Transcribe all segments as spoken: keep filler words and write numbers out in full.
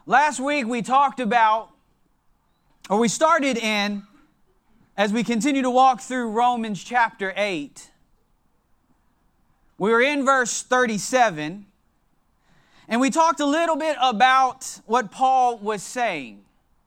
Last week we talked about, or we started in, as we continue to walk through Romans chapter eight, we were in verse thirty-seven, and we talked a little bit about what Paul was saying.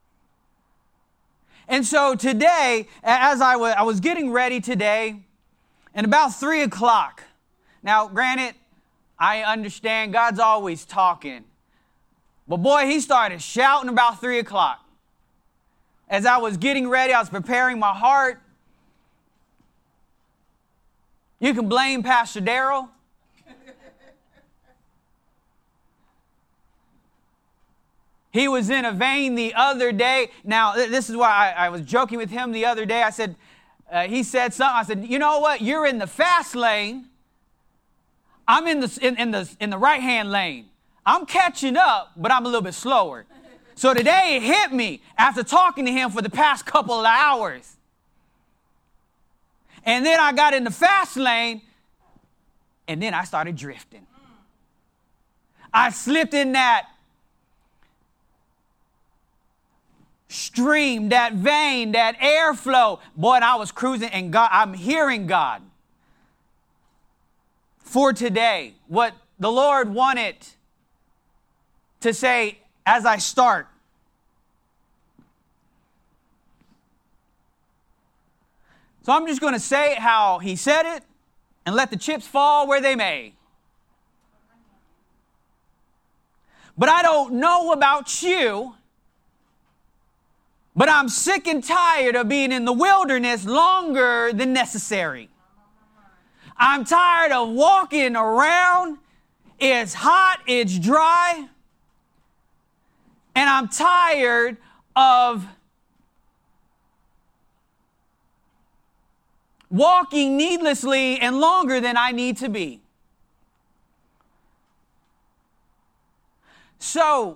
And so today, as I was, I was getting ready today, and about three o'clock, now granted, I understand God's always talking, but boy, he started shouting about three o'clock. As I was getting ready, I was preparing my heart. You can blame Pastor Darrell. He was in a vein the other day. Now, this is why I, I was joking with him the other day. I said, uh, he said something. I said, you know what? You're in the fast lane. I'm in the in, in the in the right-hand lane. I'm catching up, but I'm a little bit slower. So today it hit me after talking to him for the past couple of hours. And then I got in the fast lane, and then I started drifting. I slipped in that stream, that vein, that airflow. Boy, and I was cruising, and God, I'm hearing God. For today, what the Lord wanted to say as I start. So I'm just going to say it how he said it and let the chips fall where they may. But I don't know about you, but I'm sick and tired of being in the wilderness longer than necessary. I'm tired of walking around. It's hot, it's dry. And I'm tired of walking needlessly and longer than I need to be. So,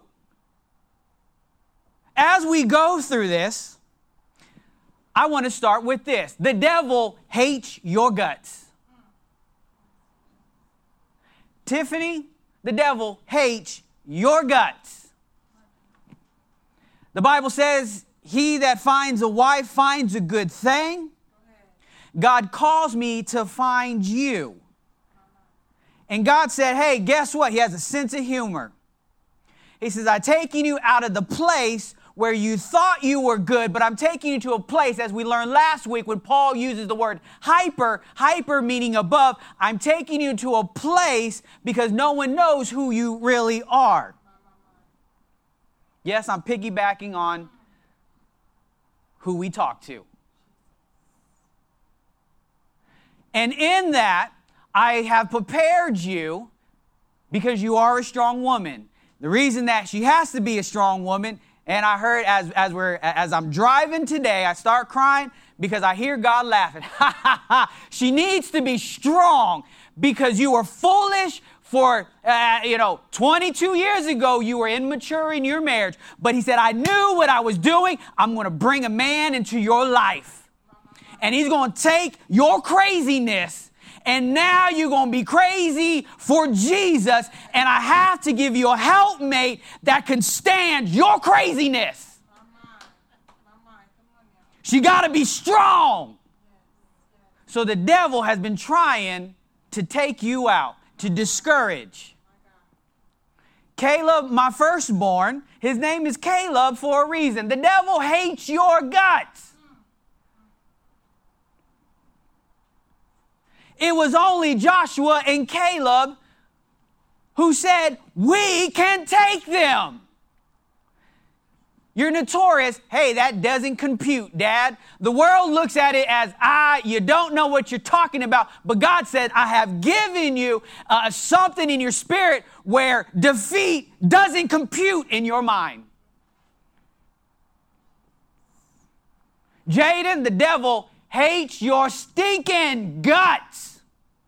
as we go through this, I want to start with this. The devil hates your guts. Tiffany, the devil hates your guts. The Bible says, he that finds a wife finds a good thing. God calls me to find you. And God said, hey, guess what? He has a sense of humor. He says, I'm taking you out of the place where you thought you were good, but I'm taking you to a place, as we learned last week when Paul uses the word hyper, hyper meaning above, I'm taking you to a place because no one knows who you really are. Yes, I'm piggybacking on who we talk to. And in that, I have prepared you because you are a strong woman. The reason that she has to be a strong woman, and I heard as as we're as I'm driving today, I start crying because I hear God laughing. Ha ha ha! She needs to be strong because you were foolish for uh, you know twenty-two years ago. You were immature in your marriage, but He said, "I knew what I was doing. I'm going to bring a man into your life, and he's going to take your craziness." And now you're going to be crazy for Jesus. And I have to give you a helpmate that can stand your craziness. She got to be strong. So the devil has been trying to take you out, to discourage. Caleb, my firstborn, his name is Caleb for a reason. The devil hates your guts. It was only Joshua and Caleb who said, we can take them. You're notorious. Hey, that doesn't compute, Dad. The world looks at it as, ah, you don't know what you're talking about. But God said, I have given you uh, something in your spirit where defeat doesn't compute in your mind. Jaden, the devil hates your stinking guts.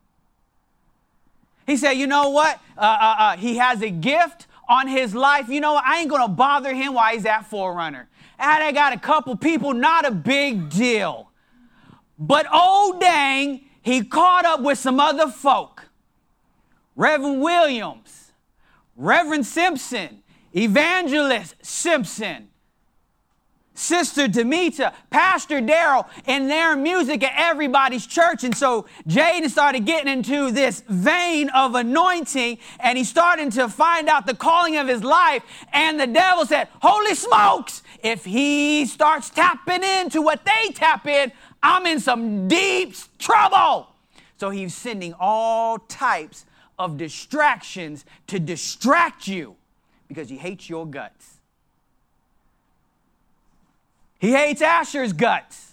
He said, you know what? Uh, uh, uh, he has a gift on his life. You know what? I ain't going to bother him while he's at Forerunner. And I got a couple people, not a big deal. But oh dang, he caught up with some other folk. Reverend Williams, Reverend Simpson, Evangelist Simpson, Sister Demita, Pastor Daryl, and their music at everybody's church. And so Jaden started getting into this vein of anointing, and he's starting to find out the calling of his life. And the devil said, holy smokes, if he starts tapping into what they tap in, I'm in some deep trouble. So he's sending all types of distractions to distract you because he hates your guts. He hates Asher's guts.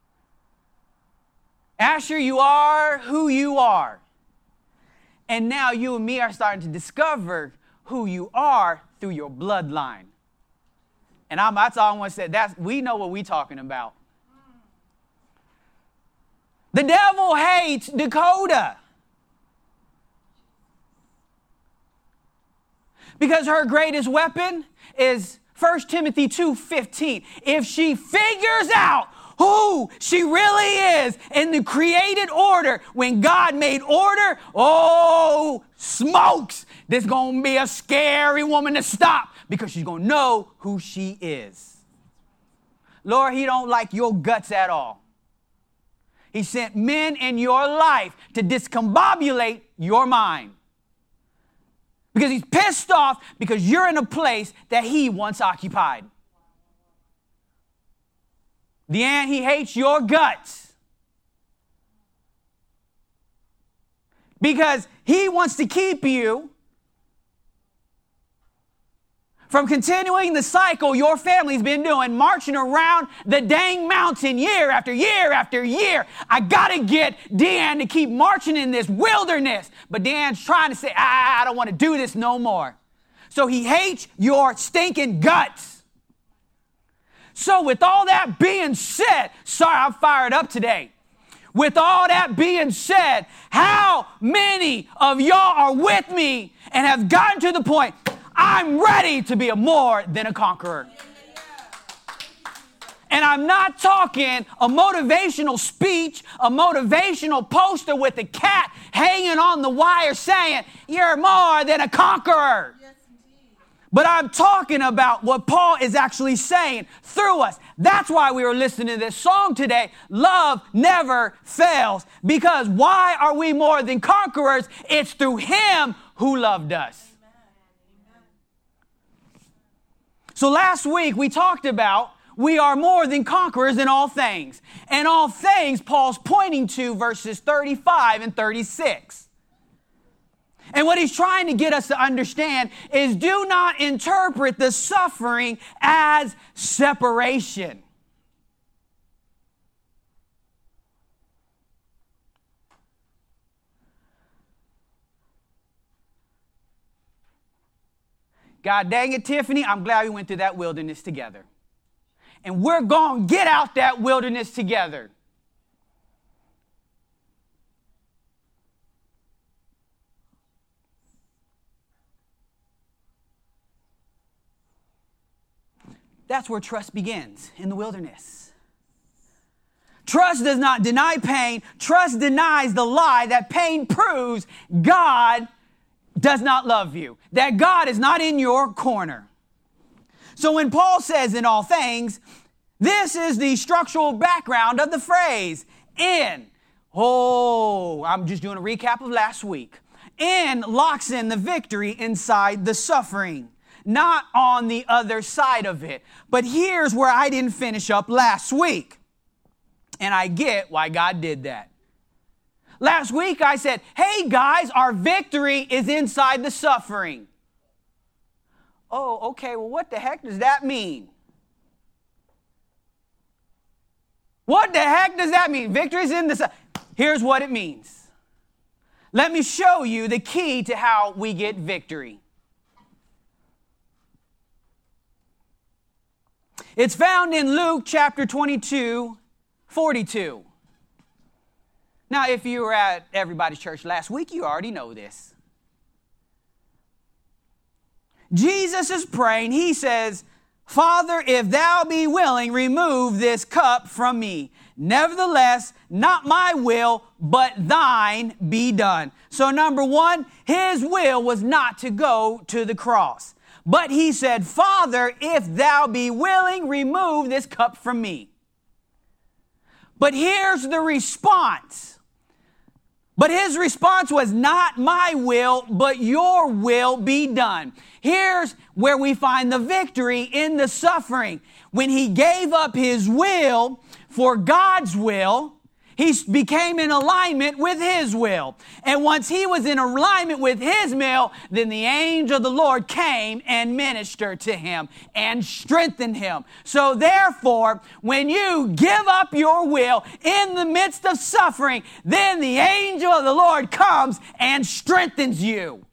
Asher, you are who you are. And now you and me are starting to discover who you are through your bloodline. And I'm, that's all I want to say. That's, we know what we're talking about. The devil hates Dakota because her greatest weapon is First Timothy two fifteen. If she figures out who she really is in the created order, when God made order, oh, smokes, this is going to be a scary woman to stop because she's going to know who she is. Lord, he don't like your guts at all. He sent men in your life to discombobulate your mind. Because he's pissed off because you're in a place that he once occupied. Deanne, he hates your guts. Because he wants to keep you from continuing the cycle your family's been doing, marching around the dang mountain year after year after year. I got to get Deanne to keep marching in this wilderness. But Deanne's trying to say, I, I don't want to do this no more. So he hates your stinking guts. So with all that being said, sorry, I'm fired up today. With all that being said, how many of y'all are with me and have gotten to the point, I'm ready to be a more than a conqueror? And I'm not talking a motivational speech, a motivational poster with a cat hanging on the wire saying, you're more than a conqueror. Yes, indeed. But I'm talking about what Paul is actually saying through us. That's why we were listening to this song today. Love never fails. Because why are we more than conquerors? It's through him who loved us. So last week we talked about we are more than conquerors in all things. And all things Paul's pointing to verses thirty-five and thirty-six. And what he's trying to get us to understand is do not interpret the suffering as separation. God dang it, Tiffany, I'm glad we went through that wilderness together. And we're going to get out that wilderness together. That's where trust begins, in the wilderness. Trust does not deny pain. Trust denies the lie that pain proves God does not love you, that God is not in your corner. So when Paul says in all things, this is the structural background of the phrase in. Oh, I'm just doing a recap of last week. In locks in the victory inside the suffering, not on the other side of it. But here's where I didn't finish up last week. And I get why God did that. Last week I said, hey guys, our victory is inside the suffering. Oh, okay, well what the heck does that mean? What the heck does that mean? Victory is in the suffering. Here's what it means. Let me show you the key to how we get victory. It's found in Luke chapter twenty-two, forty-two. Now, if you were at everybody's church last week, you already know this. Jesus is praying. He says, Father, if thou be willing, remove this cup from me. Nevertheless, not my will, but thine be done. So number one, his will was not to go to the cross. But he said, Father, if thou be willing, remove this cup from me. But here's the response. But his response was, not my will, but your will be done. Here's where we find the victory in the suffering. When he gave up his will for God's will, he became in alignment with his will. And once he was in alignment with his will, then the angel of the Lord came and ministered to him and strengthened him. So therefore, when you give up your will in the midst of suffering, then the angel of the Lord comes and strengthens you.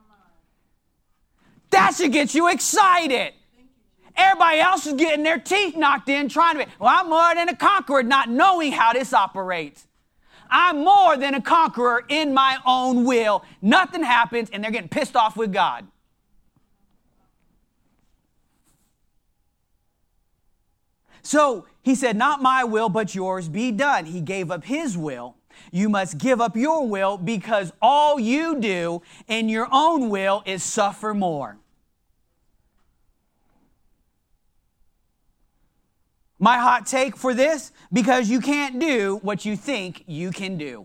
That should get you excited. Everybody else is getting their teeth knocked in trying to be, well, I'm more than a conqueror, not knowing how this operates. I'm more than a conqueror in my own will. Nothing happens, and they're getting pissed off with God. So he said, not my will, but yours be done. He gave up his will. You must give up your will, because all you do in your own will is suffer more. My hot take for this, because you can't do what you think you can do.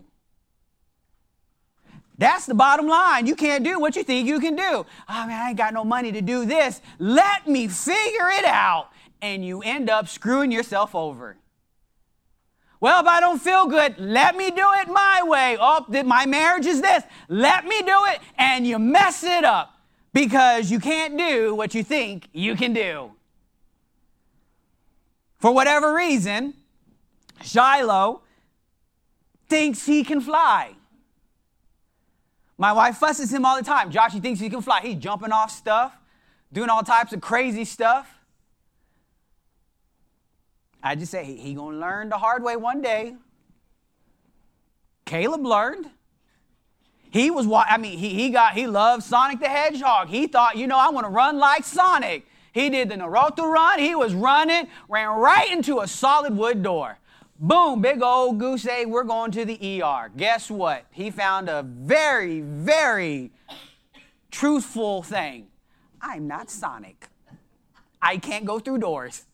That's the bottom line. You can't do what you think you can do. Oh, man, I ain't got no money to do this. Let me figure it out. And you end up screwing yourself over. Well, if I don't feel good, let me do it my way. Oh, my marriage is this. Let me do it. And you mess it up because you can't do what you think you can do. For whatever reason, Shiloh thinks he can fly. My wife fusses him all the time. Josh, he thinks he can fly. He's jumping off stuff, doing all types of crazy stuff. I just say, he, he gonna learn the hard way one day. Caleb learned. He was, I mean, he, he got, he loved Sonic the Hedgehog. He thought, you know, I want to run like Sonic. He did the Naruto run. He was running, ran right into a solid wood door. Boom, big old goose egg, we're going to the E R. Guess what? He found a very, very truthful thing. I'm not Sonic. I can't go through doors.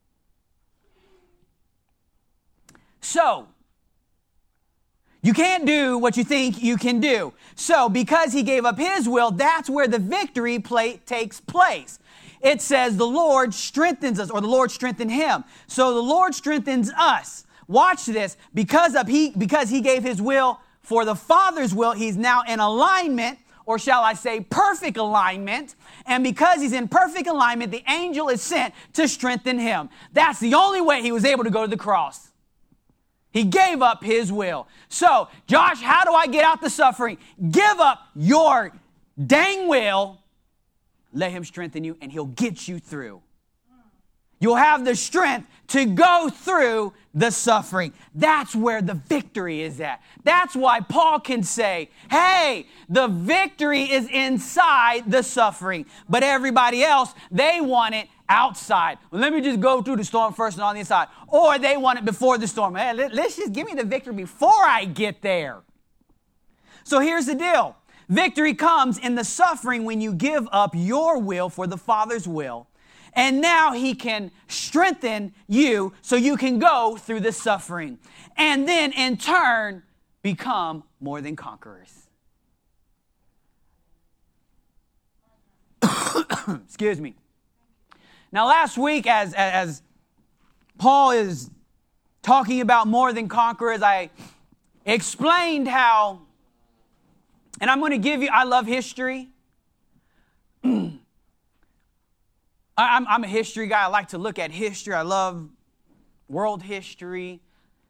So, you can't do what you think you can do. So, because he gave up his will, that's where the victory play takes place. It says the Lord strengthens us, or the Lord strengthened him. So the Lord strengthens us. Watch this. Because of he, because he gave his will for the Father's will, he's now in alignment, or shall I say perfect alignment. And because he's in perfect alignment, the angel is sent to strengthen him. That's the only way he was able to go to the cross. He gave up his will. So, Josh, how do I get out the suffering? Give up your dang will. Let him strengthen you, and he'll get you through. You'll have the strength to go through the suffering. That's where the victory is at. That's why Paul can say, hey, the victory is inside the suffering. But everybody else, they want it outside. Well, let me just go through the storm first and on the inside. Or they want it before the storm. Hey, let's just give me the victory before I get there. So here's the deal. Victory comes in the suffering when you give up your will for the Father's will. And now he can strengthen you so you can go through the suffering. And then in turn, become more than conquerors. Excuse me. Now last week, as, as Paul is talking about more than conquerors, I explained how, and I'm going to give you, I love history. I'm, I'm a history guy. I like to look at history. I love world history.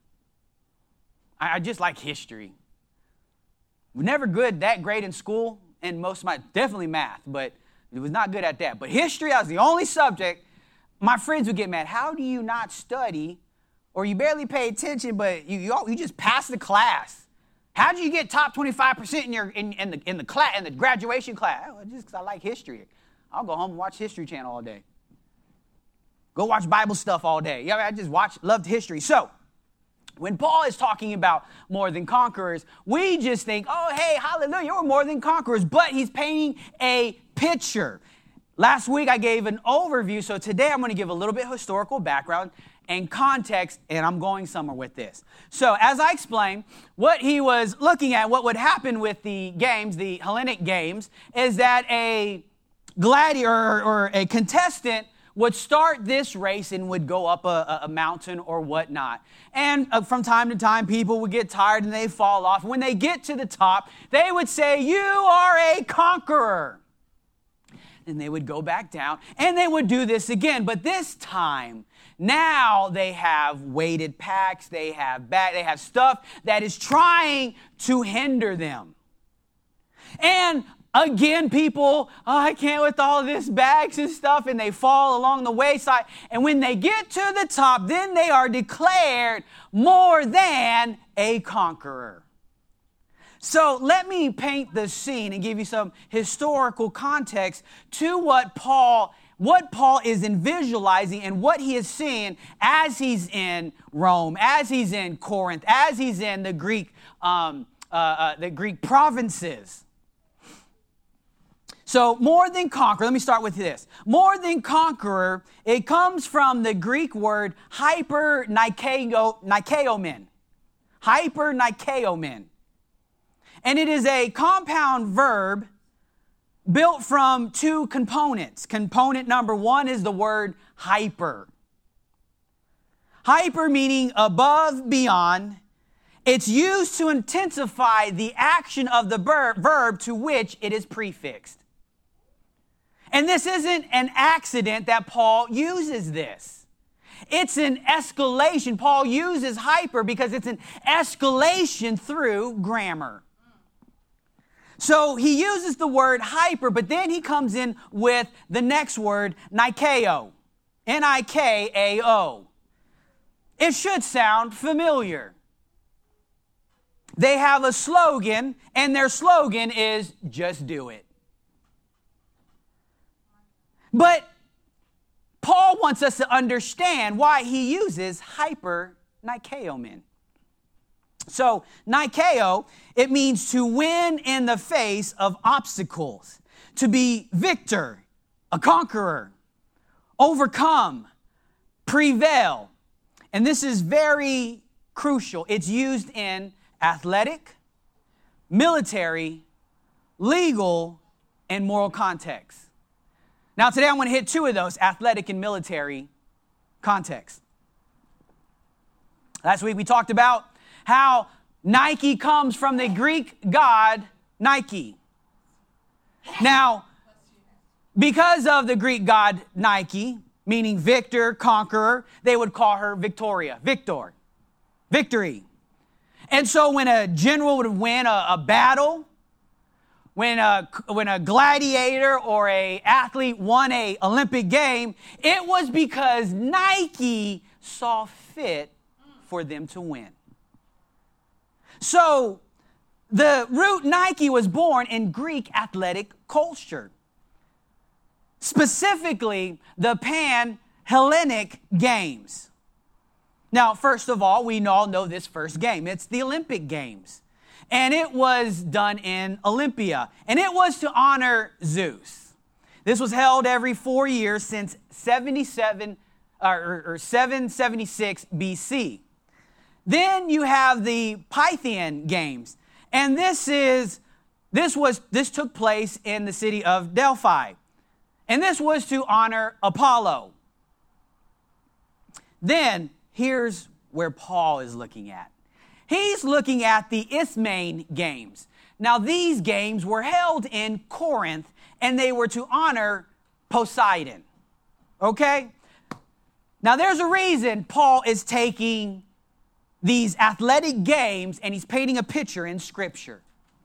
I, I just like history. Never good, that great in school, and most of my, definitely math, but it was not good at that. But history, I was the only subject. My friends would get mad. How do you not study, or you barely pay attention, but you, you, you just pass the class? How did you get top twenty-five percent in your in, in the in the class in the graduation class? Oh, just because I like history. I'll go home and watch History Channel all day. Go watch Bible stuff all day. Yeah, I just watch, loved history. So, when Paul is talking about more than conquerors, we just think, oh, hey, hallelujah, we're more than conquerors. But he's painting a picture. Last week I gave an overview, so today I'm going to give a little bit of historical background and context, and I'm going somewhere with this. So as I explained, what he was looking at, what would happen with the games, the Hellenic games, is that a gladiator or, or a contestant would start this race and would go up a, a mountain or whatnot. And uh, from time to time, people would get tired and they fall off. When they get to the top, they would say, "You are a conqueror." And they would go back down and they would do this again. But this time, now they have weighted packs, they have back, they have stuff that is trying to hinder them. And again, people, oh, I can't with all this bags and stuff, and they fall along the wayside. And when they get to the top, then they are declared more than a conqueror. So let me paint the scene and give you some historical context to what Paul, what Paul is in visualizing and what he is seeing as he's in Rome, as he's in Corinth, as he's in the Greek, um, uh, uh, the Greek provinces. So more than conqueror, let me start with this. More than conqueror, it comes from the Greek word hyper-nikaiomen. Hyper-nikaiomen. And it is a compound verb built from two components. Component number one is the word hyper. Hyper meaning above, beyond. It's used to intensify the action of the verb to which it is prefixed. And this isn't an accident that Paul uses this. It's an escalation. Paul uses hyper because it's an escalation through grammar. So he uses the word hyper, but then he comes in with the next word, nikao. N I K A O. It should sound familiar. They have a slogan, and their slogan is, "Just do it." But Paul wants us to understand why he uses hyper-nikaiomen. So, nikao, it means to win in the face of obstacles, to be victor, a conqueror, overcome, prevail. And this is very crucial. It's used in athletic, military, legal, and moral contexts. Now, today I'm going to hit two of those, athletic and military contexts. Last week we talked about how Nike comes from the Greek god Nike. Now, because of the Greek god Nike, meaning victor, conqueror, they would call her Victoria, Victor, victory. And so when a general would win a, a battle, when a, when a gladiator or a athlete won a Olympic game, it was because Nike saw fit for them to win. So the root Nike was born in Greek athletic culture, specifically the Pan-Hellenic Games. Now, first of all, we all know this first game. It's the Olympic Games. And it was done in Olympia. And it was to honor Zeus. This was held every four years since seventy-seven, or, or seven seventy-six B C. Then you have the Pythian Games. And this is this was this took place in the city of Delphi. And this was to honor Apollo. Then here's where Paul is looking at. He's looking at the Isthmian Games. Now, these games were held in Corinth, and they were to honor Poseidon. Okay? Now, there's a reason Paul is taking these athletic games, and he's painting a picture in Scripture.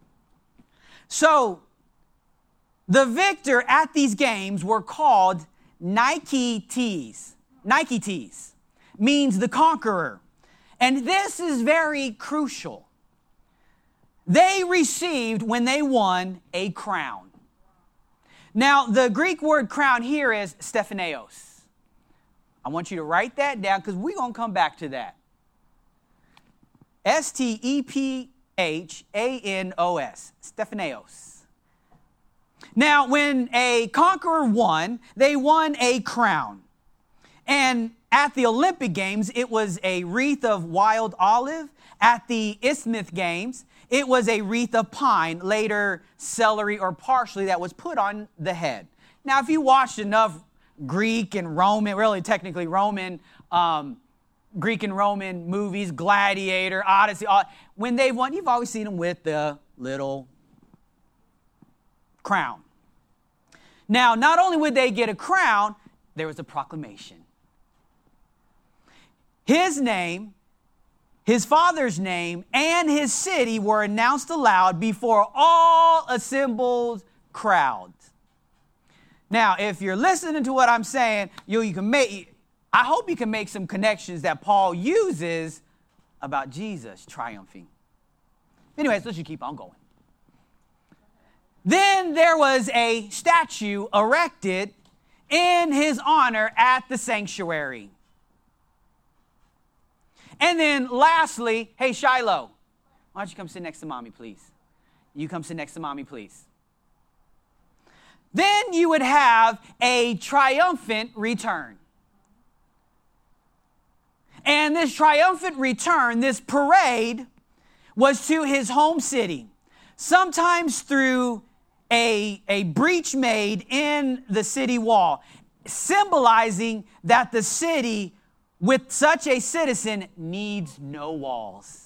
So, the victor at these games were called Niketes. Niketes means the conqueror. And this is very crucial. They received, when they won, a crown. Now, the Greek word crown here is stephaneos. I want you to write that down because we're going to come back to that. S T E P H A N O S. Stephaneos. Now, when a conqueror won, they won a crown. And at the Olympic Games, it was a wreath of wild olive. At the Isthmus Games, it was a wreath of pine, later celery or parsley, that was put on the head. Now, if you watched enough Greek and Roman, really technically Roman, um, Greek and Roman movies, Gladiator, Odyssey, all, when they won, you've always seen them with the little crown. Now, not only would they get a crown, there was a proclamation. His name, his father's name, and his city were announced aloud before all assembled crowds. Now, if you're listening to what I'm saying, you, you can make, I hope you can make some connections that Paul uses about Jesus triumphing. Anyways, let's just keep on going. Then there was a statue erected in his honor at the sanctuary. And then lastly, hey, Shiloh, why don't you come sit next to mommy, please? You come sit next to mommy, please. Then you would have a triumphant return. And this triumphant return, this parade, was to his home city, sometimes through a, a breach made in the city wall, symbolizing that the city with such a citizen needs no walls.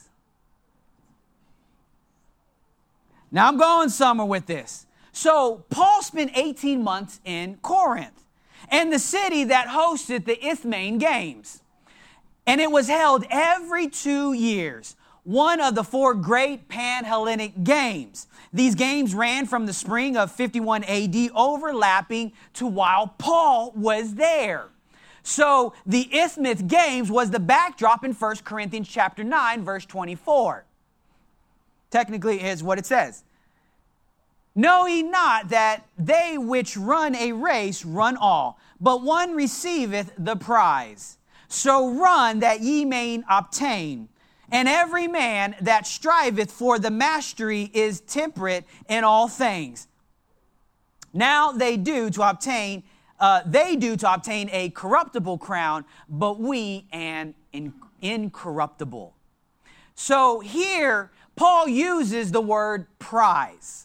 Now I'm going somewhere with this. So Paul spent eighteen months in Corinth, and the city that hosted the Isthmian Games. And it was held every two years, one of the four great Pan-Hellenic games. These games ran from the spring of fifty-one A D, overlapping to while Paul was there. So the Isthmus Games was the backdrop in First Corinthians chapter nine, verse twenty-four. Technically is what it says. Know ye not that they which run a race run all, but one receiveth the prize. So run that ye may obtain. And every man that striveth for the mastery is temperate in all things. Now they do to obtain, uh, they do to obtain a corruptible crown, but we an in, incorruptible. So here, Paul uses the word prize.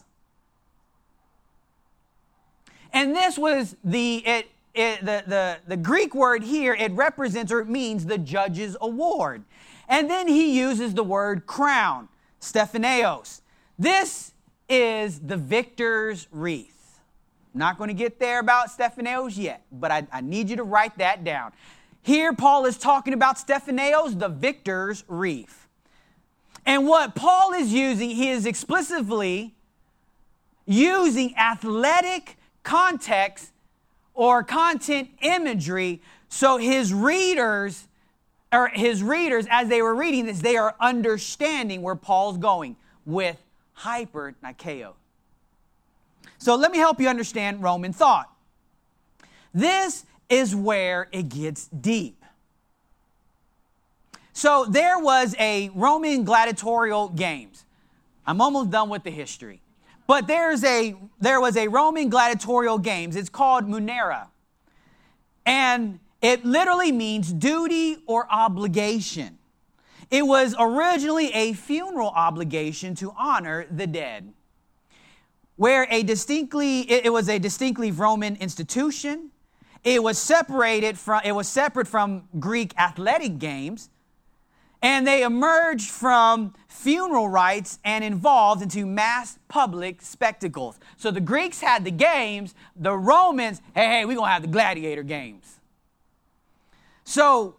And this was the, it, it, the, the, the Greek word here, it represents or it means the judge's award. And then he uses the word crown, Stephaneos. This is the victor's wreath. I'm not going to get there about Stephaneos yet, but I, I need you to write that down. Here, Paul is talking about Stephaneos, the victor's wreath. And what Paul is using, he is explicitly using athletic context or content imagery, so his readers, or his readers, as they were reading this, they are understanding where Paul's going with hyper Nikeo. So let me help you understand Roman thought. This is where it gets deep. So there was a Roman gladiatorial games. I'm almost done with the history. But there's a there was a Roman gladiatorial games. It's called Munera. And it literally means duty or obligation. It was originally a funeral obligation to honor the dead, where a distinctly it, it was a distinctly Roman institution. It was separated from it was separate from Greek athletic games, and they emerged from funeral rites and evolved into mass public spectacles. So the Greeks had the games, the Romans, hey, hey, we're going to have the gladiator games. So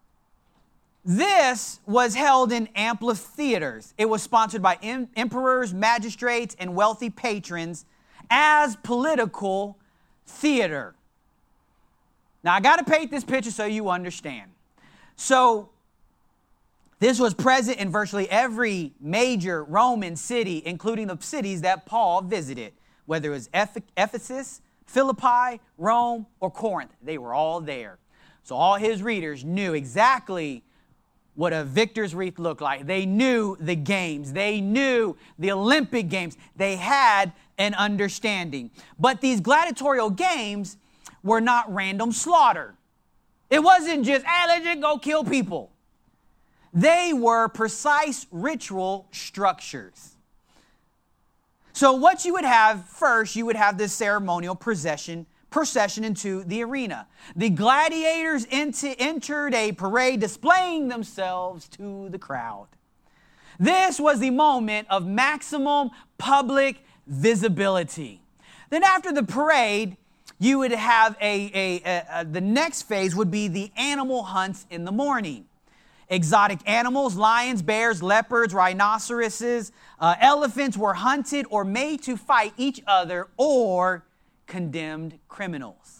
this was held in amphitheaters. It was sponsored by em- emperors, magistrates, and wealthy patrons as political theater. Now, I got to paint this picture so you understand. So this was present in virtually every major Roman city, including the cities that Paul visited, whether it was Ephesus, Philippi, Rome, or Corinth. They were all there. So all his readers knew exactly what a victor's wreath looked like. They knew the games. They knew the Olympic Games. They had and understanding. But these gladiatorial games were not random slaughter. It wasn't just, hey, let's just go kill people. They were precise ritual structures. So what you would have first, you would have this ceremonial procession, procession into the arena. The gladiators into, entered a parade displaying themselves to the crowd. This was the moment of maximum public visibility. Then after the parade, you would have a, a, a, a the next phase would be the animal hunts in the morning. Exotic animals, lions, bears, leopards, rhinoceroses, uh, elephants were hunted or made to fight each other or condemned criminals.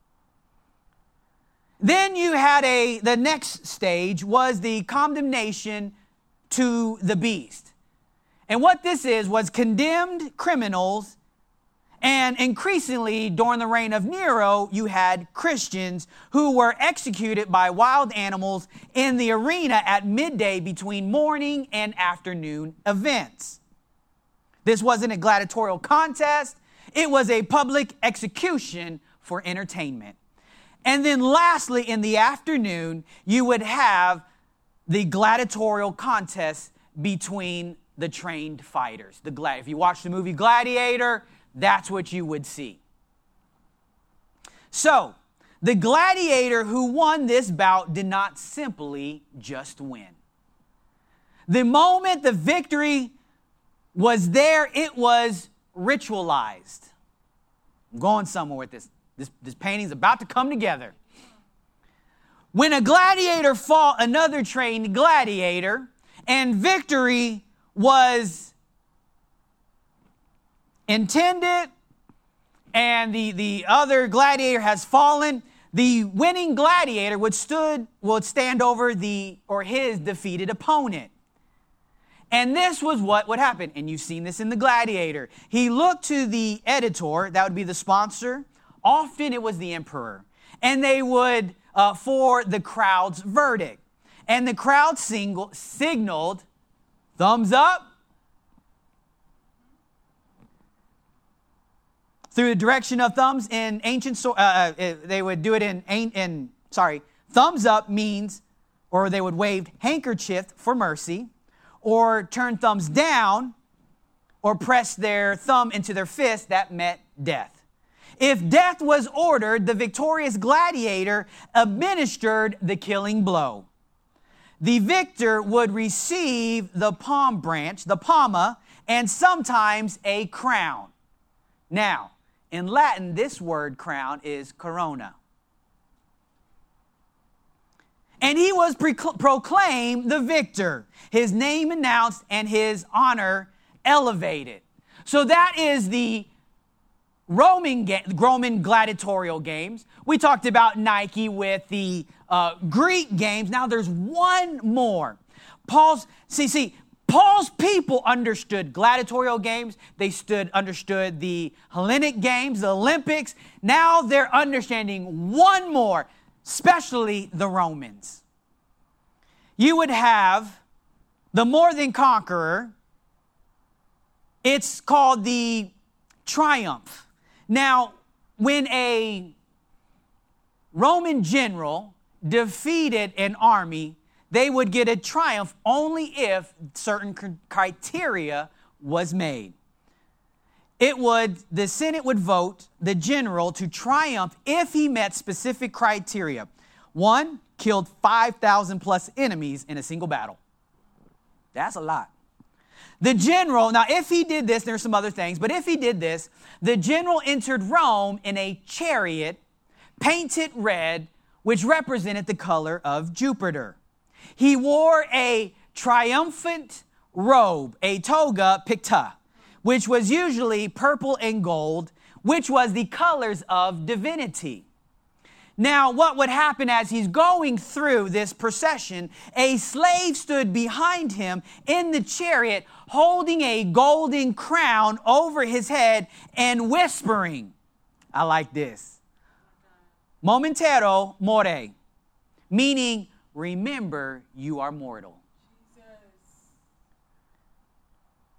Then you had a, the next stage was the condemnation to the beast. And what this is was condemned criminals. And increasingly, during the reign of Nero, you had Christians who were executed by wild animals in the arena at midday between morning and afternoon events. This wasn't a gladiatorial contest. It was a public execution for entertainment. And then lastly, in the afternoon, you would have the gladiatorial contest between the trained fighters. The glad- if you watch the movie Gladiator, that's what you would see. So, the gladiator who won this bout did not simply just win. The moment the victory was there, it was ritualized. I'm going somewhere with this. This, this painting's about to come together. When a gladiator fought another trained gladiator, and victory was intended, and the, the other gladiator has fallen, the winning gladiator would stood would stand over the or his defeated opponent. And this was what would happen. And you've seen this in the Gladiator. He looked to the editor, that would be the sponsor. Often it was the emperor. And they would, uh, for the crowd's verdict. And the crowd single, signaled, thumbs up, through the direction of thumbs in ancient, uh, uh, they would do it in, in, sorry, thumbs up means, or they would wave handkerchief for mercy, or turn thumbs down, or press their thumb into their fist, that meant death. If death was ordered, the victorious gladiator administered the killing blow. The victor would receive the palm branch, the palma, and sometimes a crown. Now, in Latin, this word crown is corona. And he was pre- proclaimed the victor, his name announced and his honor elevated. So that is the Roman, ga- Roman gladiatorial games. We talked about Nike with the uh, Greek games. Now there's one more. Paul's, see, see, Paul's people understood gladiatorial games. They stood, understood the Hellenic games, the Olympics. Now they're understanding one more, especially the Romans. You would have the more than conqueror. It's called the triumph. Now, when a Roman general defeated an army, they would get a triumph only if certain criteria was made. It would, the Senate would vote the general to triumph if he met specific criteria. One, killed five thousand plus enemies in a single battle. That's a lot. The general, now if he did this, there's some other things, but if he did this, the general entered Rome in a chariot painted red, which represented the color of Jupiter. He wore a triumphant robe, a toga picta, which was usually purple and gold, which was the colors of divinity. Now, what would happen as he's going through this procession, a slave stood behind him in the chariot, holding a golden crown over his head and whispering, I like this, momentero more, meaning, remember you are mortal. Jesus.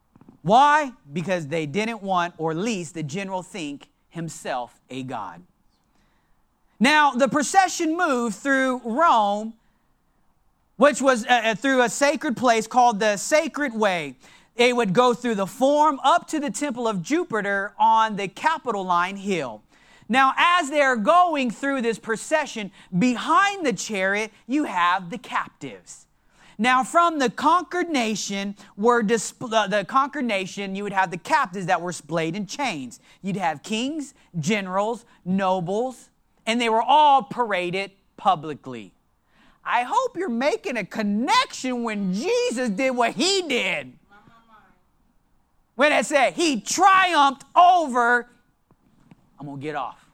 Why? Because they didn't want, or at least the general think himself a god. Now, the procession moved through Rome, which was uh, through a sacred place called the Sacred Way. It would go through the Forum up to the Temple of Jupiter on the Capitoline Hill. Now, as they're going through this procession, behind the chariot, you have the captives. Now, from the conquered nation, were disp- uh, the conquered nation, you would have the captives that were displayed in chains. You'd have kings, generals, nobles, and they were all paraded publicly. I hope you're making a connection when Jesus did what he did. When it said he triumphed over, I'm going to get off.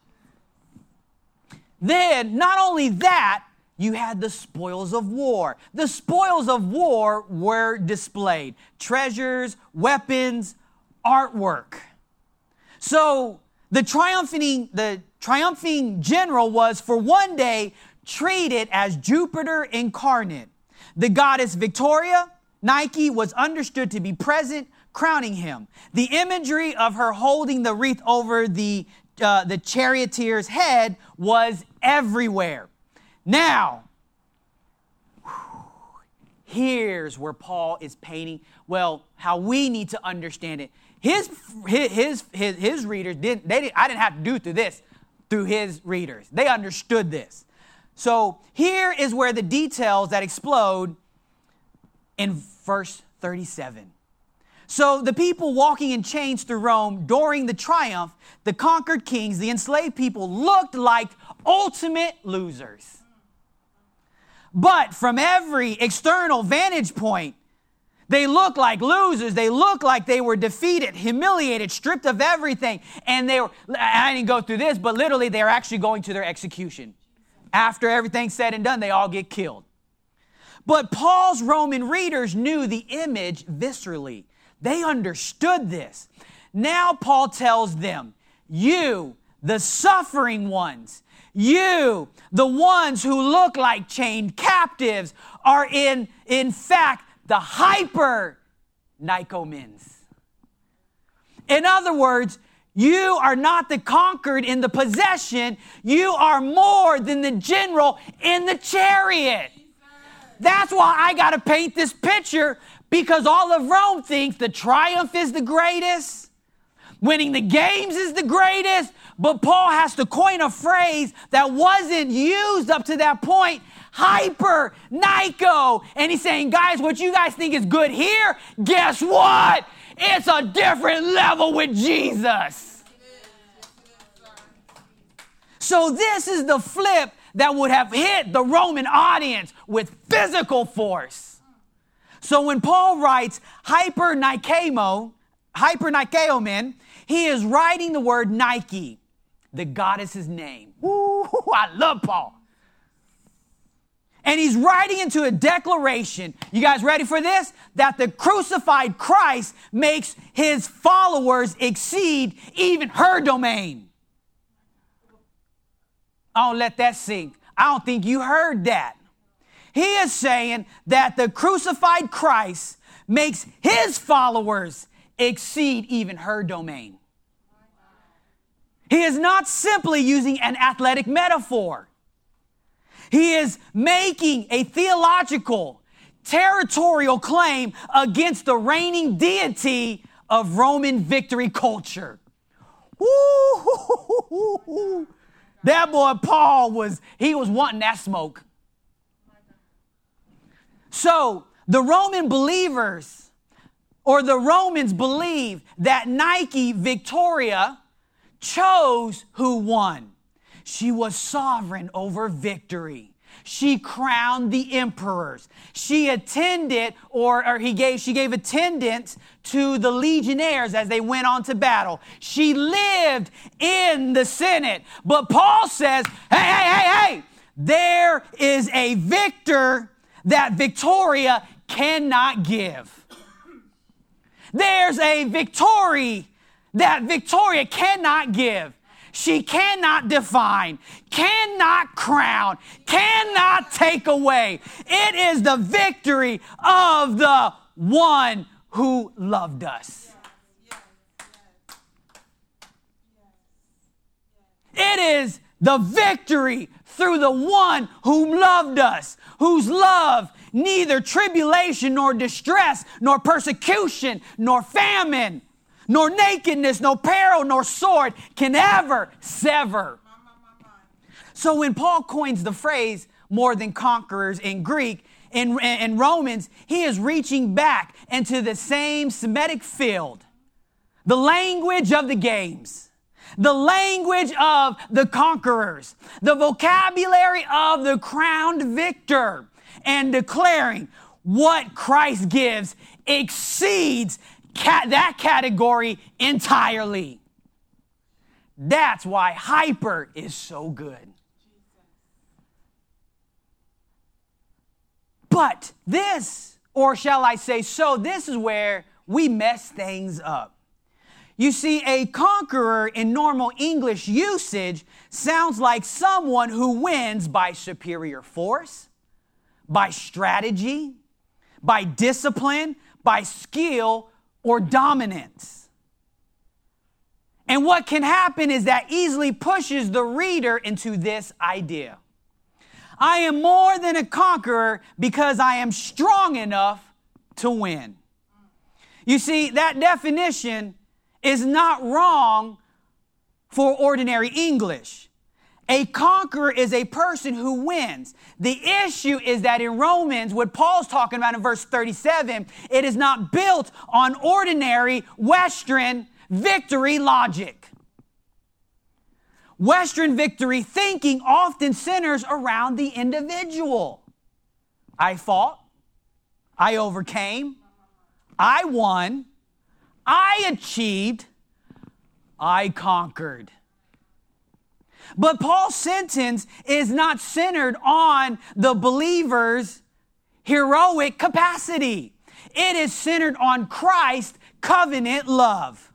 Then, not only that, you had the spoils of war. The spoils of war were displayed. Treasures, weapons, artwork. So, the triumphing, the triumphing general was for one day treated as Jupiter incarnate. The goddess Victoria, Nike, was understood to be present, crowning him. The imagery of her holding the wreath over the, uh, the charioteer's head was everywhere. Now, whew, here's where Paul is painting, well, how we need to understand it. His, his, his, his readers, didn't, they didn't, I didn't have to do through this, through his readers. They understood this. So here is where the details that explode in verse thirty-seven. So the people walking in chains through Rome during the triumph, the conquered kings, the enslaved people looked like ultimate losers. But from every external vantage point, they looked like losers. They looked like they were defeated, humiliated, stripped of everything. And they were, I didn't go through this, but literally they were actually going to their execution. After everything's said and done, they all get killed. But Paul's Roman readers knew the image viscerally. They understood this. Now Paul tells them, you, the suffering ones, you, the ones who look like chained captives, are in, in fact, the hyper Nikomens. In other words, you are not the conquered in the possession. You are more than the general in the chariot. That's why I got to paint this picture, because all of Rome thinks the triumph is the greatest. Winning the games is the greatest. But Paul has to coin a phrase that wasn't used up to that point. Hyper, Nico. And he's saying, guys, what you guys think is good here, guess what? It's a different level with Jesus. So this is the flip that would have hit the Roman audience with physical force. So when Paul writes hyper Nikemo, hyper Nikeomen, he is writing the word Nike, the goddess's name. Ooh, I love Paul. And he's writing into a declaration. You guys ready for this? That the crucified Christ makes his followers exceed even her domain. I don't let that sink. I don't think you heard that. He is saying that the crucified Christ makes his followers exceed even her domain. He is not simply using an athletic metaphor. He is making a theological, territorial claim against the reigning deity of Roman victory culture. Woo! That boy Paul was, he was wanting that smoke. So the Roman believers, or the Romans believe that Nike Victoria chose who won. She was sovereign over victory. She crowned the emperors. She attended, or, or he gave, she gave attendance to the legionnaires as they went on to battle. She lived in the Senate. But Paul says, hey, hey, hey, hey, there is a victor that Victoria cannot give. There's a victory that Victoria cannot give. She cannot define, cannot crown, cannot take away. It is the victory of the one who loved us. It is the victory through the one who loved us, whose love neither tribulation nor distress, nor persecution, nor famine, nor nakedness, nor peril, nor sword can ever sever. So when Paul coins the phrase more than conquerors in Greek, in, in Romans, he is reaching back into the same Semitic field, the language of the games, the language of the conquerors, the vocabulary of the crowned victor, and declaring what Christ gives exceeds ca- that category entirely. That's why hyper is so good. But this, or shall I say so, this is where we mess things up. You see, a conqueror in normal English usage sounds like someone who wins by superior force, by strategy, by discipline, by skill, or dominance. And what can happen is that easily pushes the reader into this idea. I am more than a conqueror because I am strong enough to win. You see, that definition is not wrong for ordinary English. A conqueror is a person who wins. The issue is that in Romans, what Paul's talking about in verse thirty-seven, it is not built on ordinary Western victory logic. Western victory thinking often centers around the individual. I fought. I overcame. I won. I achieved. I conquered. But Paul's sentence is not centered on the believer's heroic capacity. It is centered on Christ's covenant love.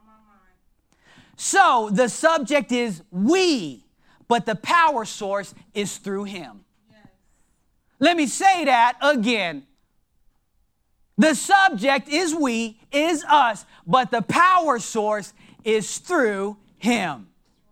So the subject is we, but the power source is through him. Yes. Let me say that again. The subject is we, is us, but the power source is through him.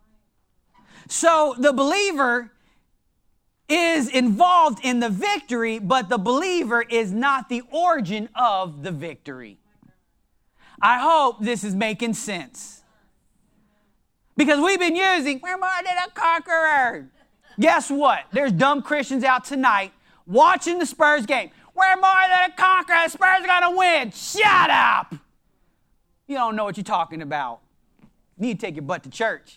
So the believer is involved in the victory, but the believer is not the origin of the victory. I hope this is making sense. Because we've been using, we're more than a conqueror. Guess what? There's dumb Christians out tonight watching the Spurs game. We're more than a conqueror. The Spurs are going to win. Shut up. You don't know what you're talking about. You need to take your butt to church.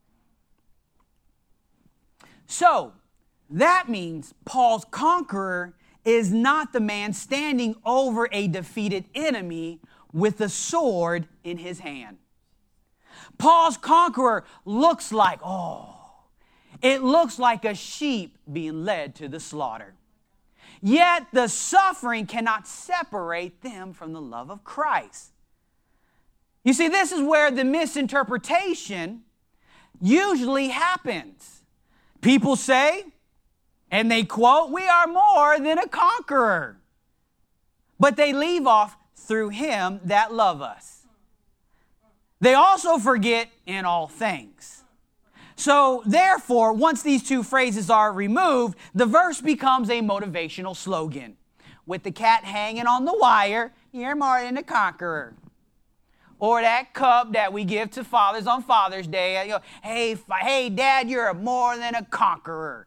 So, that means Paul's conqueror is not the man standing over a defeated enemy with a sword in his hand. Paul's conqueror looks like, oh, it looks like a sheep being led to the slaughter. Yet the suffering cannot separate them from the love of Christ. You see, this is where the misinterpretation usually happens. People say, and they quote, we are more than a conqueror. But they leave off through him that love us. They also forget in all things. So therefore, once these two phrases are removed, the verse becomes a motivational slogan. With the cat hanging on the wire, you're more than a conqueror. Or that cup that we give to fathers on Father's Day. You know, hey, hey, Dad, you're more than a conqueror.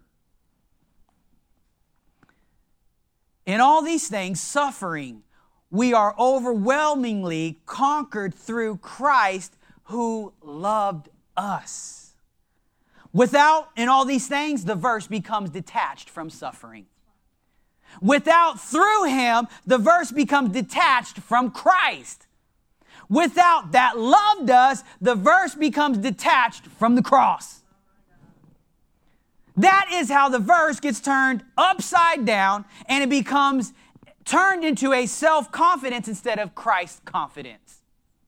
In all these things, suffering, we are overwhelmingly conquered through Christ who loved us. Without, in all these things, the verse becomes detached from suffering. Without, through him, the verse becomes detached from Christ. Without that loved us, the verse becomes detached from the cross. That is how the verse gets turned upside down and it becomes turned into a self-confidence instead of Christ confidence.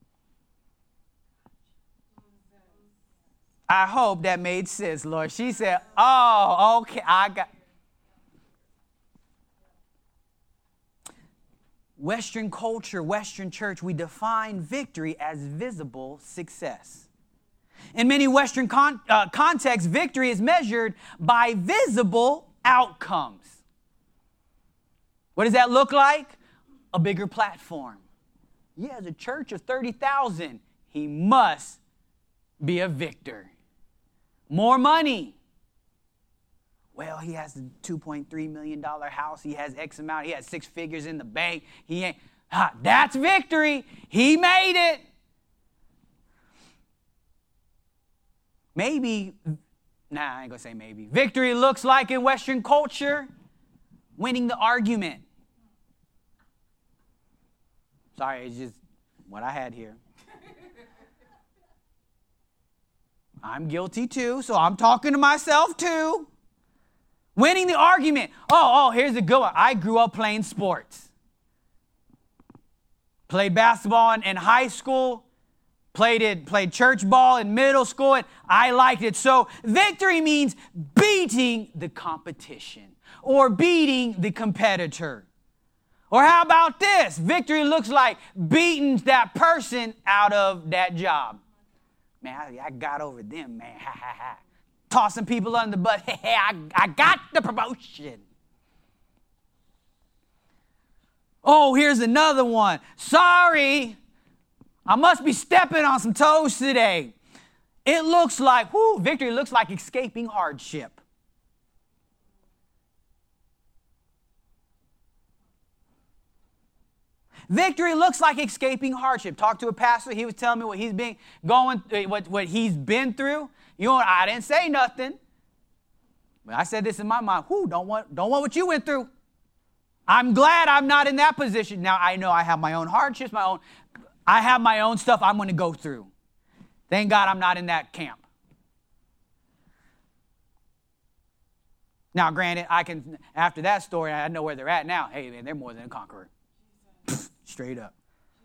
I hope that made sense, Lord. She said, oh, okay, I got. Western culture, Western church, we define victory as visible success. In many Western con- uh, contexts, victory is measured by visible outcomes. What does that look like? A bigger platform. He has a church of thirty thousand. He must be a victor. More money. Well, he has a two point three million dollars house. He has X amount. He has six figures in the bank. He ain't. Ah, that's victory. He made it. Maybe, nah, I ain't going to say maybe. Victory looks like in Western culture, winning the argument. Sorry, it's just what I had here. I'm guilty too, so I'm talking to myself too. Winning the argument. Oh, oh, here's a good one. I grew up playing sports. Played basketball in, in high school. Played it, played church ball in middle school, and I liked it. So victory means beating the competition or beating the competitor. Or how about this? Victory looks like beating that person out of that job. Man, I, I got over them, man. Ha, ha, ha. Tossing people under the bus. Hey, hey, I, I got the promotion. Oh, here's another one. Sorry. I must be stepping on some toes today. It looks like, whoo, victory looks like escaping hardship. Victory looks like escaping hardship. Talked to a pastor. He was telling me what he's been going, what, what he's been through. You know what? I didn't say nothing. But I said this in my mind. Whoo, don't want, don't want what you went through. I'm glad I'm not in that position. Now, I know I have my own hardships, my own... I have my own stuff I'm going to go through. Thank God I'm not in that camp. Now, granted, I can, after that story, I know where they're at now. Hey, man, they're more than a conqueror. Straight up.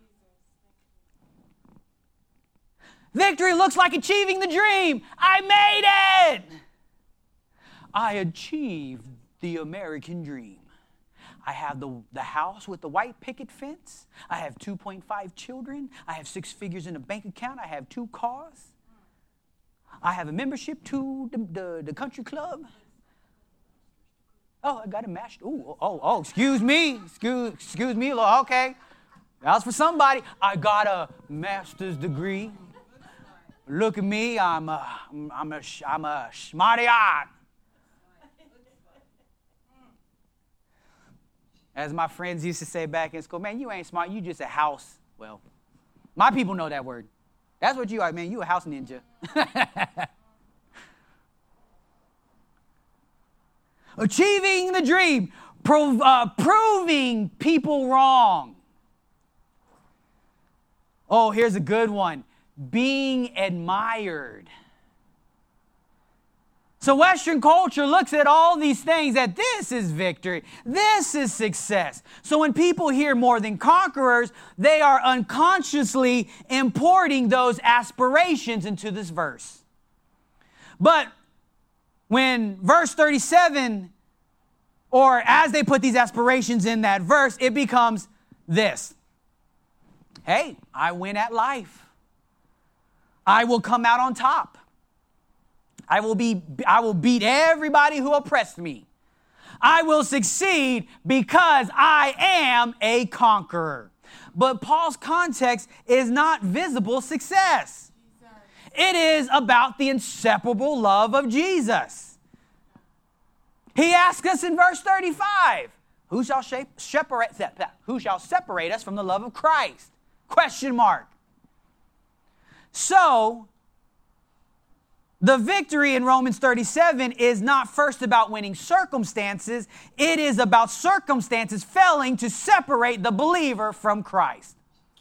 Victory looks like achieving the dream. I made it. I achieved the American dream. I have the, the house with the white picket fence. I have two point five children. I have six figures in a bank account. I have two cars. I have a membership to the, the, the country club. Oh, I got a master. Ooh, oh, oh, excuse me. Excuse, excuse me, Lord. Okay. That was for somebody. I got a master's degree. Look at me. I'm a, I'm a, I'm a smarty-art. As my friends used to say back in school, man, you ain't smart. You just a house. Well, my people know that word. That's what you are, man. You a house ninja. Achieving the dream. Pro- uh, proving people wrong. Oh, here's a good one. Being admired. So Western culture looks at all these things that this is victory. This is success. So when people hear more than conquerors, they are unconsciously importing those aspirations into this verse. But when verse thirty-seven, or as they put these aspirations in that verse, it becomes this. Hey, I win at life. I will come out on top. I will be, I will beat everybody who oppressed me. I will succeed because I am a conqueror. But Paul's context is not visible success. It is about the inseparable love of Jesus. He asks us in verse thirty-five, who shall shape, separate, who shall separate us from the love of Christ? Question mark. So, the victory in Romans thirty-seven is not first about winning circumstances. It is about circumstances failing to separate the believer from Christ.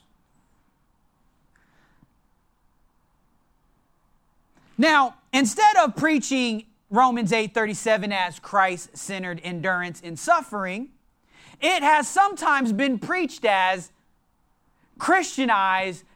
Now, instead of preaching Romans eight thirty-seven as Christ-centered endurance in suffering, it has sometimes been preached as Christianized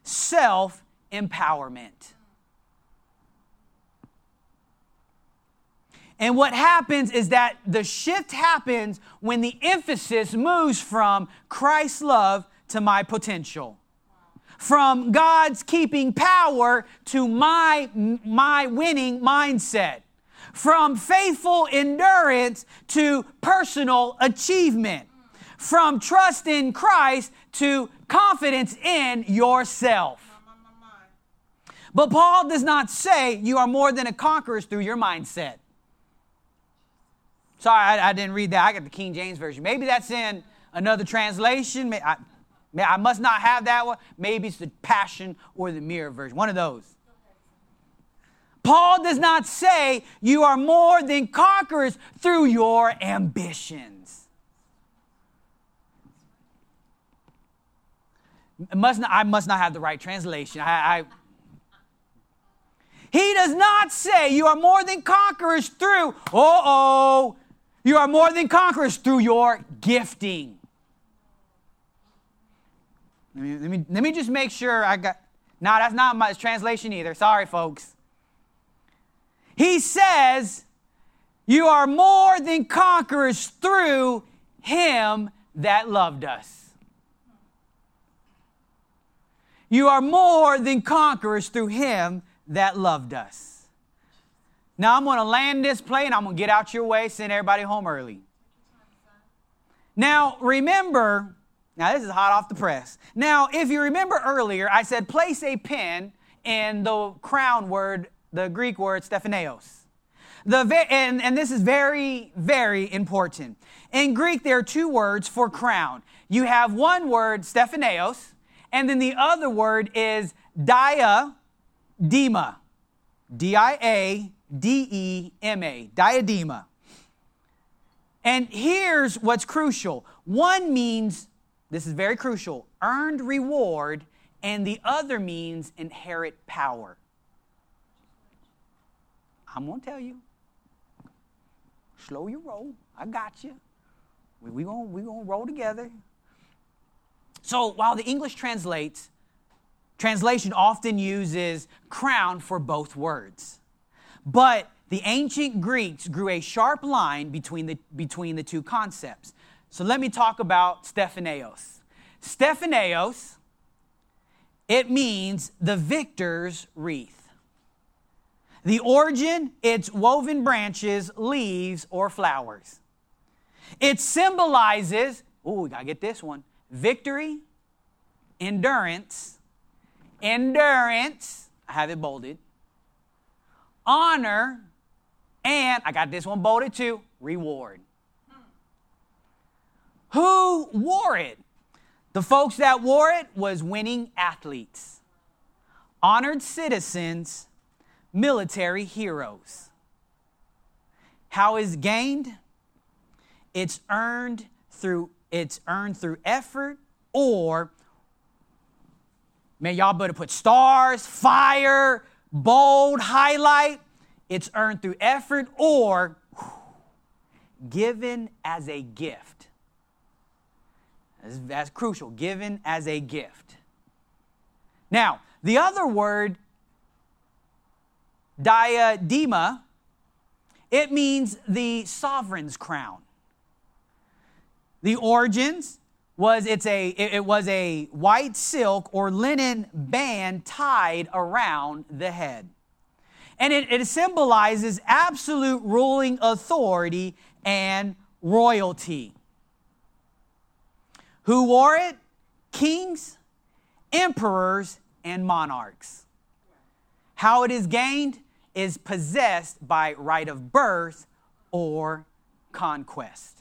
self-empowerment. And what happens is that the shift happens when the emphasis moves from Christ's love to my potential. From God's keeping power to my, my winning mindset. From faithful endurance to personal achievement. From trust in Christ to confidence in yourself. But Paul does not say you are more than a conqueror through your mindset. Sorry, I, I didn't read that. I got the King James Version. Maybe that's in another translation. I, I must not have that one. Maybe it's the Passion or the Mirror Version. One of those. Paul does not say you are more than conquerors through your ambitions. It must not, I must not have the right translation. I, I, he does not say you are more than conquerors through, uh-oh, you are more than conquerors through your gifting. Let me, let me, let me just make sure I got, no, that's not my translation either. Sorry, folks. He says, you are more than conquerors through him that loved us. You are more than conquerors through him that loved us. Now I'm going to land this plane and I'm going to get out your way, send everybody home early. Now remember, now this is hot off the press. Now if you remember earlier, I said place a pin in the crown word, the Greek word stephaneos. The and, and this is very, very important. In Greek, there are two words for crown. You have one word, stephaneos, and then the other word is diadema. D I A D E M A, diadema. And here's what's crucial. One means, this is very crucial, earned reward, and the other means inherit power. I'm going to tell you. Slow your roll. I got you. We're we going we gonna roll together. So while the English translates, translation often uses crown for both words. But the ancient Greeks drew a sharp line between the, between the two concepts. So let me talk about stephaneos. Stephaneos, it means the victor's wreath. The origin, it's woven branches, leaves, or flowers. It symbolizes, oh, we got to get this one, victory, endurance, endurance, I have it bolded, honor, and I got this one bolded too, reward. Who wore it? The folks that wore it was winning athletes, honored citizens, military heroes. How is it gained? It's earned through it's earned through effort, or man, y'all better put stars, fire, bold, highlight. It's earned through effort or whew, given as a gift. That's, that's crucial. Given as a gift. Now, the other word, diadema, it means the sovereign's crown. The origins was it's a it was a white silk or linen band tied around the head. And it, it symbolizes absolute ruling authority and royalty. Who wore it? Kings, emperors, and monarchs. How it is gained is possessed by right of birth or conquest.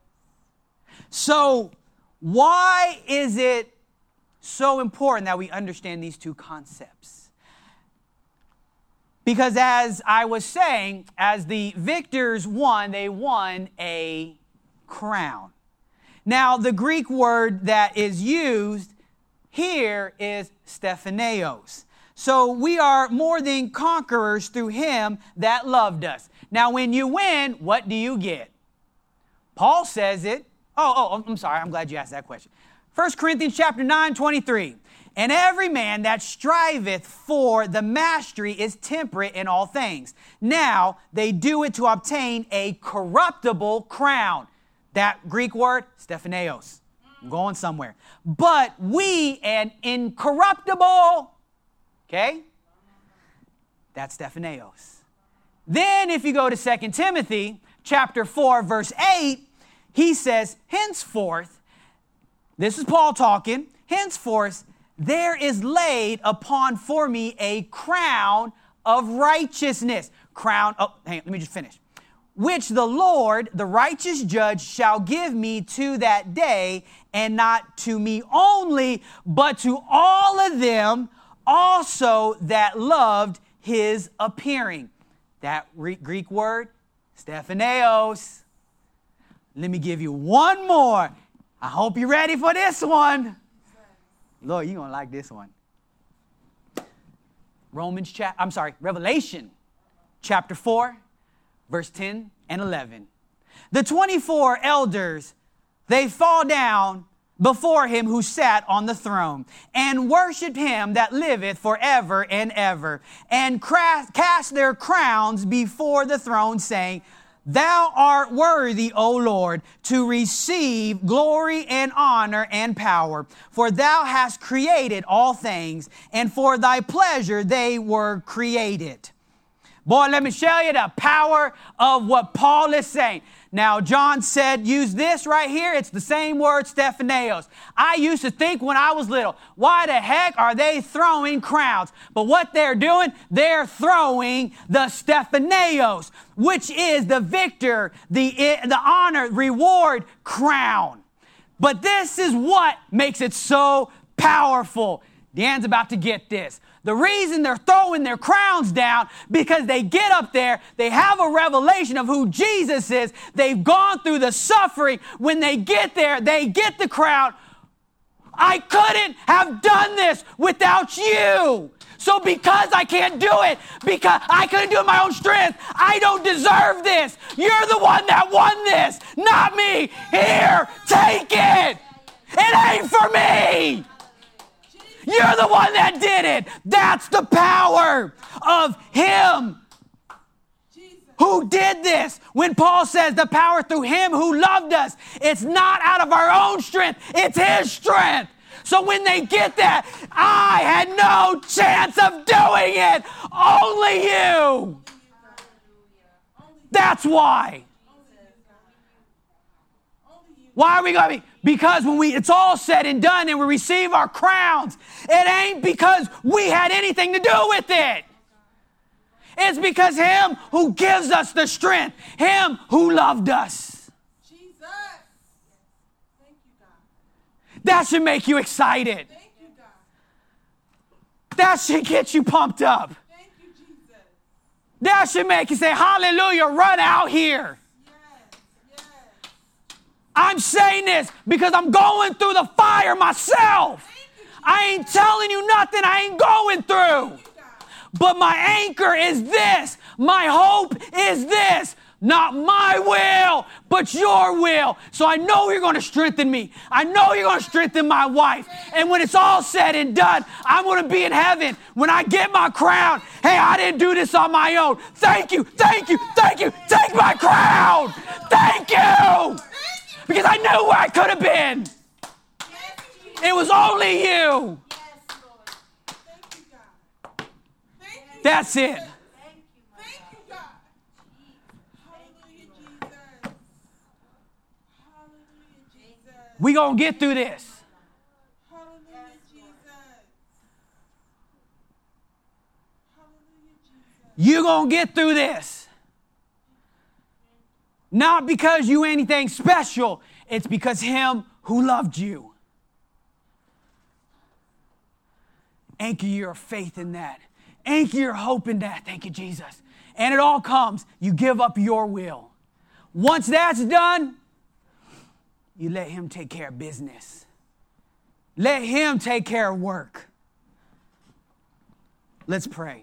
So, why is it so important that we understand these two concepts? Because as I was saying, as the victors won, they won a crown. Now, the Greek word that is used here is stephaneos. So we are more than conquerors through him that loved us. Now, when you win, what do you get? Paul says it. Oh, oh, I'm sorry. I'm glad you asked that question. First Corinthians chapter nine, twenty-three. And every man that striveth for the mastery is temperate in all things. Now they do it to obtain a corruptible crown. That Greek word, Stephaneos. I'm going somewhere. But we an incorruptible, okay? That's Stephaneos. Then if you go to Second Timothy chapter four, verse eight, he says, henceforth, this is Paul talking, henceforth, there is laid upon for me a crown of righteousness. Crown, oh, hang on, let me just finish. Which the Lord, the righteous judge, shall give me to that day, and not to me only, but to all of them also that loved his appearing. That Greek word, Stephaneos. Let me give you one more. I hope you're ready for this one. Lord, you're going to like this one. Romans chapter, I'm sorry, Revelation chapter four, verse ten and eleven. The twenty-four elders, they fall down before him who sat on the throne and worship him that liveth forever and ever, and cast their crowns before the throne, saying, Thou art worthy, O Lord, to receive glory and honor and power, for thou hast created all things, and for thy pleasure they were created. Boy, let me show you the power of what Paul is saying. Now, John said, use this right here. It's the same word, Stephaneos. I used to think when I was little, why the heck are they throwing crowns? But what they're doing, they're throwing the Stephaneos, which is the victor, the, the honor, reward crown. But this is what makes it so powerful. Dan's about to get this. The reason they're throwing their crowns down, because they get up there, they have a revelation of who Jesus is. They've gone through the suffering. When they get there, they get the crown. I couldn't have done this without you. So because I can't do it, because I couldn't do it in my own strength, I don't deserve this. You're the one that won this, not me. Here, take it. It ain't for me. You're the one that did it. That's the power of him who did this. When Paul says the power through him who loved us, it's not out of our own strength. It's his strength. So when they get that, I had no chance of doing it. Only you. That's why. Why are we going to be? Because when we it's all said and done and we receive our crowns, it ain't because we had anything to do with it. It's because him who gives us the strength, him who loved us. Jesus. Thank you, God. That should make you excited. Thank you, God. That should get you pumped up. Thank you, Jesus. That should make you say, hallelujah, run out here. I'm saying this because I'm going through the fire myself. I ain't telling you nothing I ain't going through. But my anchor is this. My hope is this. Not my will, but your will. So I know you're going to strengthen me. I know you're going to strengthen my wife. And when it's all said and done, I'm going to be in heaven. When I get my crown, hey, I didn't do this on my own. Thank you, thank you, thank you. Take my crown. Thank you. Because I knew where I could have been. Yes, it was only you. Yes, Lord. Thank you, God. Thank you. That's it. Thank you, Thank you, God. Hallelujah, Jesus. Hallelujah, Jesus. We gonna get through this. Hallelujah, Jesus. Hallelujah, Jesus. You gonna get through this. Not because you anything special. It's because him who loved you. Anchor your faith in that. Anchor your hope in that. Thank you, Jesus. And it all comes. You give up your will. Once that's done, you let him take care of business. Let him take care of work. Let's pray.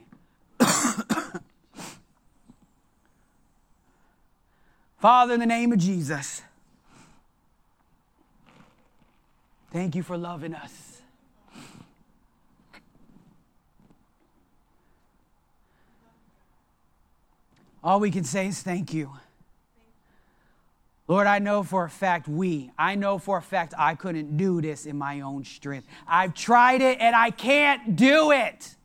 Father, in the name of Jesus, thank you for loving us. All we can say is thank you. Lord, I know for a fact we, I know for a fact I couldn't do this in my own strength. I've tried it and I can't do it.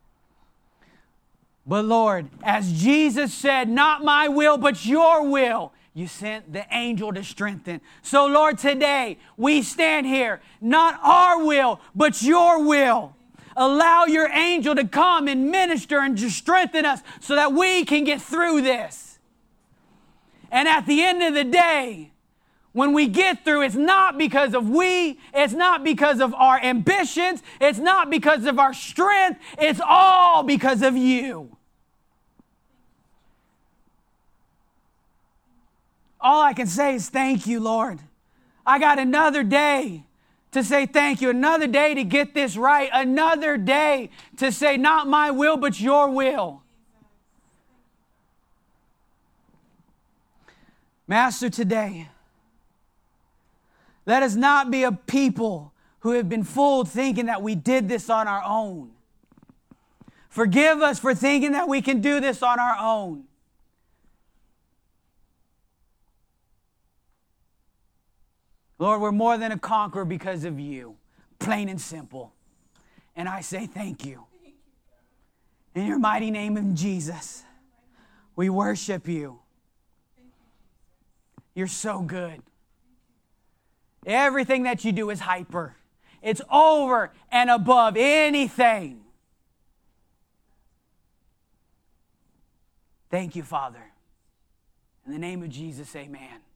But Lord, as Jesus said, not my will, but your will, you sent the angel to strengthen. So Lord, today we stand here, not our will, but your will. Allow your angel to come and minister and to strengthen us so that we can get through this. And at the end of the day, when we get through, it's not because of we, it's not because of our ambitions, it's not because of our strength, it's all because of you. All I can say is thank you, Lord. I got another day to say thank you, another day to get this right, another day to say not my will, but your will. Master, today, let us not be a people who have been fooled thinking that we did this on our own. Forgive us for thinking that we can do this on our own. Lord, we're more than a conqueror because of you, plain and simple. And I say thank you. In your mighty name of Jesus, we worship you. You're so good. Everything that you do is hyper. It's over and above anything. Thank you, Father. In the name of Jesus, amen.